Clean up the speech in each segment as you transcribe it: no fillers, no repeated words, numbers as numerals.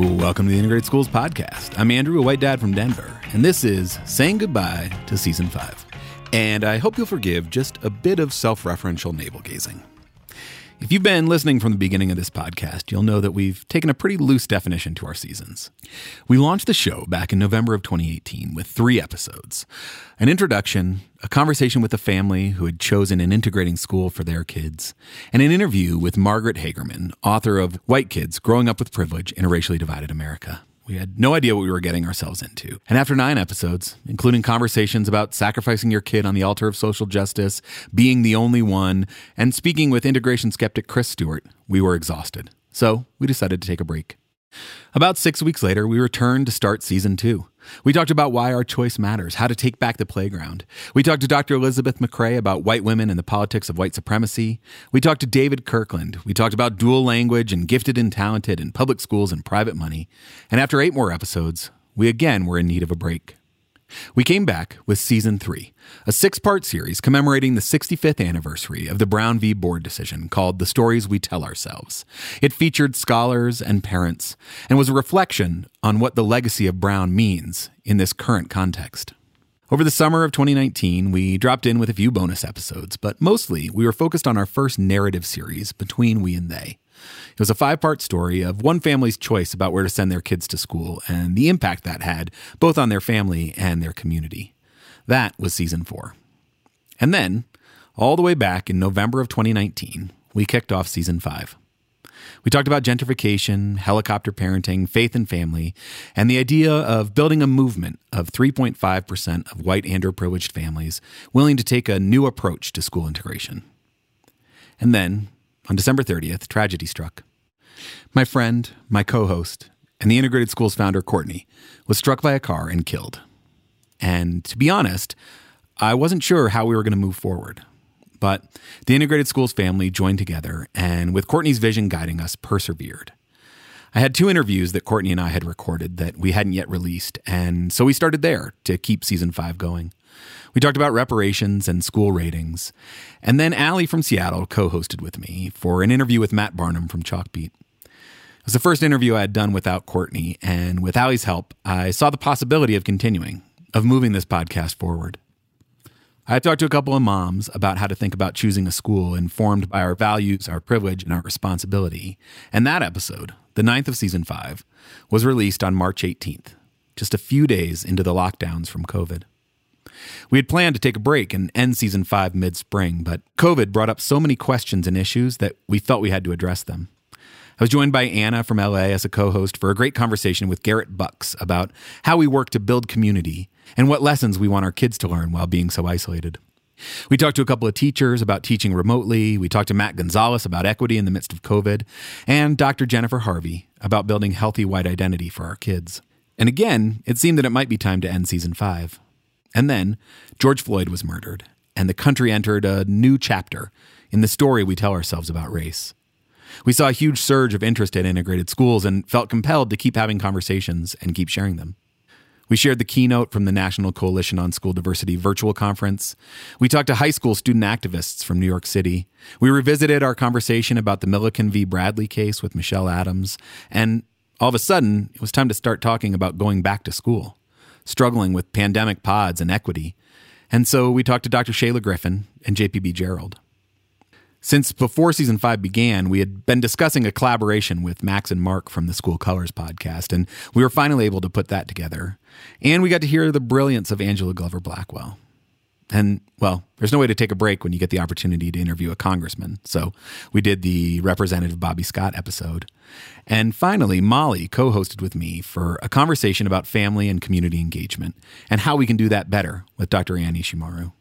Welcome to the Integrated Schools Podcast. I'm Andrew, a white dad from Denver, and this is saying goodbye to Season 5. And I hope you'll forgive just a bit of self-referential navel-gazing. If you've been listening from the beginning of this podcast, you'll know that we've taken a pretty loose definition to our seasons. We launched the show back in November of 2018 with 3 episodes. An introduction, a conversation with a family who had chosen an integrating school for their kids, and an interview with Margaret Hagerman, author of White Kids Growing Up with Privilege in a Racially Divided America. We had no idea what we were getting ourselves into. And after 9 episodes, including conversations about sacrificing your kid on the altar of social justice, being the only one, and speaking with integration skeptic Chris Stewart, we were exhausted. So we decided to take a break. About 6 weeks later, we returned to start Season 2. We talked about why our choice matters, how to take back the playground. We talked to Dr. Elizabeth McCrae about white women and the politics of white supremacy. We talked to David Kirkland. We talked about dual language and gifted and talented in public schools and private money. And after 8 more episodes, we again were in need of a break. We came back with Season 3, a 6-part series commemorating the 65th anniversary of the Brown v. Board decision called The Stories We Tell Ourselves. It featured scholars and parents and was a reflection on what the legacy of Brown means in this current context. Over the summer of 2019, we dropped in with a few bonus episodes, but mostly we were focused on our first narrative series, Between We and They. It was a 5-part story of one family's choice about where to send their kids to school and the impact that had both on their family and their community. That was Season 4. And then, all the way back in November of 2019, we kicked off Season 5. We talked about gentrification, helicopter parenting, faith and family, and the idea of building a movement of 3.5% of white underprivileged families willing to take a new approach to school integration. And then, on December 30th, tragedy struck. My friend, my co-host, and the Integrated Schools founder, Courtney, was struck by a car and killed. And to be honest, I wasn't sure how we were going to move forward. But the Integrated Schools family joined together and, with Courtney's vision guiding us, persevered. I had 2 interviews that Courtney and I had recorded that we hadn't yet released, and so we started there to keep Season 5 going. We talked about reparations and school ratings. And then Allie from Seattle co-hosted with me for an interview with Matt Barnum from Chalkbeat. It was the first interview I had done without Courtney, and with Allie's help, I saw the possibility of continuing, of moving this podcast forward. I talked to a couple of moms about how to think about choosing a school informed by our values, our privilege, and our responsibility. And that episode, the 9th of Season 5, was released on March 18th, just a few days into the lockdowns from COVID. We had planned to take a break and end Season 5 mid-spring, but COVID brought up so many questions and issues that we felt we had to address them. I was joined by Anna from LA as a co-host for a great conversation with Garrett Bucks about how we work to build community and what lessons we want our kids to learn while being so isolated. We talked to a couple of teachers about teaching remotely. We talked to Matt Gonzalez about equity in the midst of COVID, and Dr. Jennifer Harvey about building healthy white identity for our kids. And again, it seemed that it might be time to end Season 5. And then George Floyd was murdered, and the country entered a new chapter in the story we tell ourselves about race. We saw a huge surge of interest in integrated schools and felt compelled to keep having conversations and keep sharing them. We shared the keynote from the National Coalition on School Diversity virtual conference. We talked to high school student activists from New York City. We revisited our conversation about the Milliken v. Bradley case with Michelle Adams. And all of a sudden, it was time to start talking about going back to school, struggling with pandemic pods and equity. And so we talked to Dr. Shayla Griffin and JPB Gerald. Since before Season 5 began, we had been discussing a collaboration with Max and Mark from the School Colors podcast, and we were finally able to put that together. And we got to hear the brilliance of Angela Glover Blackwell. And, well, there's no way to take a break when you get the opportunity to interview a congressman. So we did the Representative Bobby Scott episode. And finally, Molly co-hosted with me for a conversation about family and community engagement and how we can do that better with Dr. Ann Ishimaru.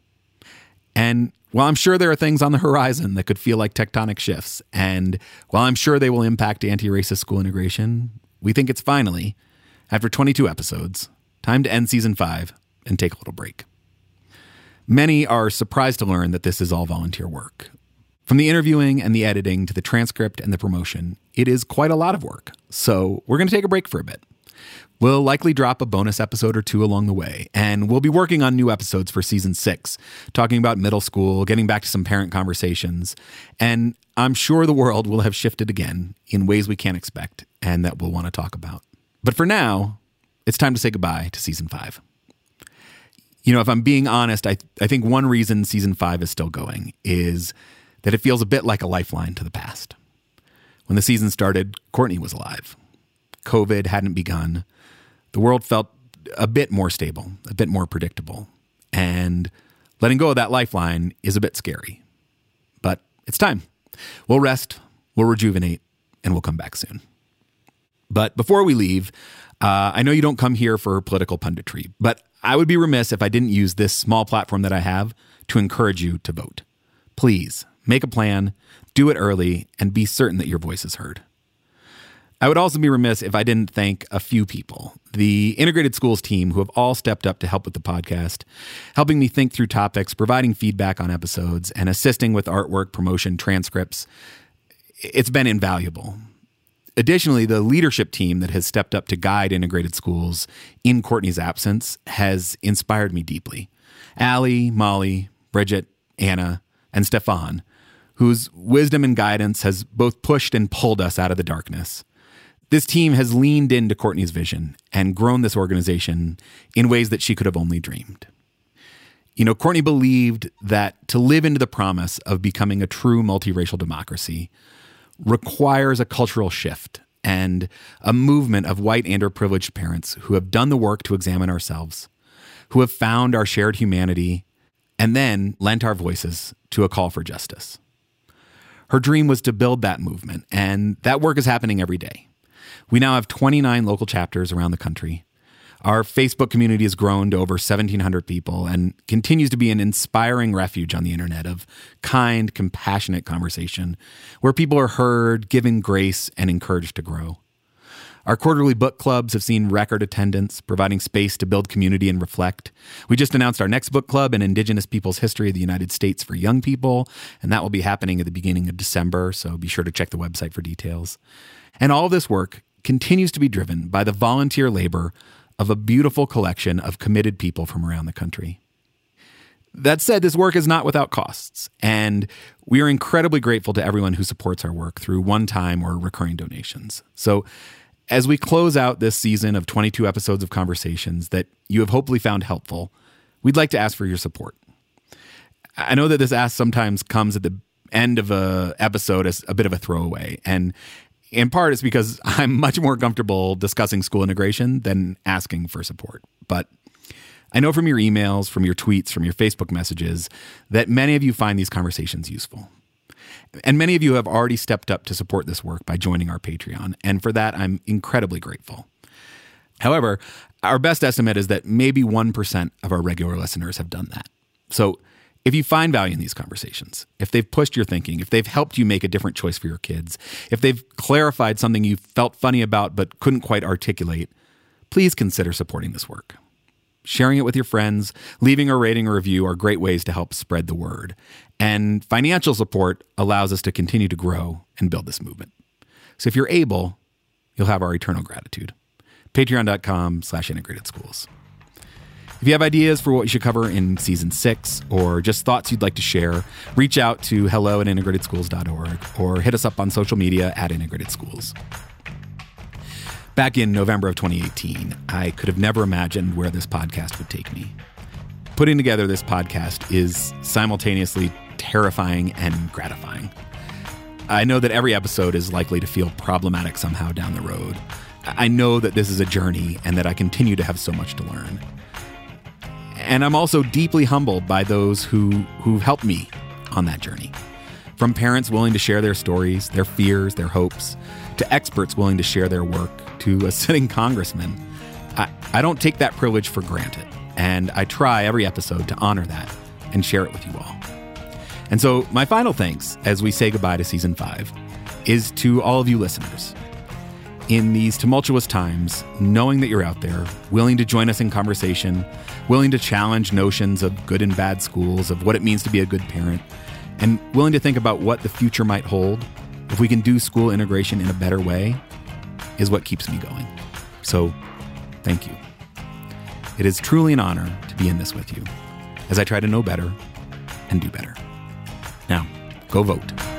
And while I'm sure there are things on the horizon that could feel like tectonic shifts, and while I'm sure they will impact anti-racist school integration, we think it's finally, after 22 episodes, time to end Season 5 and take a little break. Many are surprised to learn that this is all volunteer work. From the interviewing and the editing to the transcript and the promotion, it is quite a lot of work. So we're going to take a break for a bit. We'll likely drop a bonus episode or 2 along the way, and we'll be working on new episodes for Season 6, talking about middle school, getting back to some parent conversations, and I'm sure the world will have shifted again in ways we can't expect and that we'll want to talk about. But for now, it's time to say goodbye to Season 5. You know, if I'm being honest, I think one reason Season 5 is still going is that it feels a bit like a lifeline to the past. When the season started, Courtney was alive. COVID hadn't begun. The world felt a bit more stable, a bit more predictable. And letting go of that lifeline is a bit scary. But it's time. We'll rest, we'll rejuvenate, and we'll come back soon. But before we leave, I know you don't come here for political punditry, but I would be remiss if I didn't use this small platform that I have to encourage you to vote. Please, make a plan, do it early, and be certain that your voice is heard. I would also be remiss if I didn't thank a few people. The Integrated Schools team who have all stepped up to help with the podcast, helping me think through topics, providing feedback on episodes, and assisting with artwork, promotion, transcripts. It's been invaluable. Additionally, the leadership team that has stepped up to guide Integrated Schools in Courtney's absence has inspired me deeply. Allie, Molly, Bridget, Anna, and Stefan, whose wisdom and guidance has both pushed and pulled us out of the darkness. This team has leaned into Courtney's vision and grown this organization in ways that she could have only dreamed. You know, Courtney believed that to live into the promise of becoming a true multiracial democracy requires a cultural shift and a movement of white underprivileged parents who have done the work to examine ourselves, who have found our shared humanity, and then lent our voices to a call for justice. Her dream was to build that movement, and that work is happening every day. We now have 29 local chapters around the country. Our Facebook community has grown to over 1,700 people and continues to be an inspiring refuge on the internet of kind, compassionate conversation where people are heard, given grace, and encouraged to grow. Our quarterly book clubs have seen record attendance, providing space to build community and reflect. We just announced our next book club, An Indigenous People's History of the United States for Young People, and that will be happening at the beginning of December, so be sure to check the website for details. And all of this work continues to be driven by the volunteer labor of a beautiful collection of committed people from around the country. That said, this work is not without costs, and we are incredibly grateful to everyone who supports our work through one-time or recurring donations. So as we close out this season of 22 episodes of conversations that you have hopefully found helpful, we'd like to ask for your support. I know that this ask sometimes comes at the end of an episode as a bit of a throwaway, and in part, it's because I'm much more comfortable discussing school integration than asking for support. But I know from your emails, from your tweets, from your Facebook messages, that many of you find these conversations useful. And many of you have already stepped up to support this work by joining our Patreon. And for that, I'm incredibly grateful. However, our best estimate is that maybe 1% of our regular listeners have done that. So if you find value in these conversations, if they've pushed your thinking, if they've helped you make a different choice for your kids, if they've clarified something you felt funny about but couldn't quite articulate, please consider supporting this work. Sharing it with your friends, leaving a rating or review are great ways to help spread the word. And financial support allows us to continue to grow and build this movement. So if you're able, you'll have our eternal gratitude. Patreon.com/Integrated Schools. If you have ideas for what we should cover in Season 6 or just thoughts you'd like to share, reach out to hello@integratedschools.org or hit us up on social media @IntegratedSchools. Back in November of 2018, I could have never imagined where this podcast would take me. Putting together this podcast is simultaneously terrifying and gratifying. I know that every episode is likely to feel problematic somehow down the road. I know that this is a journey and that I continue to have so much to learn. And I'm also deeply humbled by those who've helped me on that journey. From parents willing to share their stories, their fears, their hopes, to experts willing to share their work, to a sitting congressman. I don't take that privilege for granted, and I try every episode to honor that and share it with you all. And so my final thanks as we say goodbye to Season 5 is to all of you listeners. In these tumultuous times, knowing that you're out there, willing to join us in conversation, willing to challenge notions of good and bad schools, of what it means to be a good parent, and willing to think about what the future might hold, if we can do school integration in a better way, is what keeps me going. So, thank you. It is truly an honor to be in this with you, as I try to know better and do better. Now, go vote.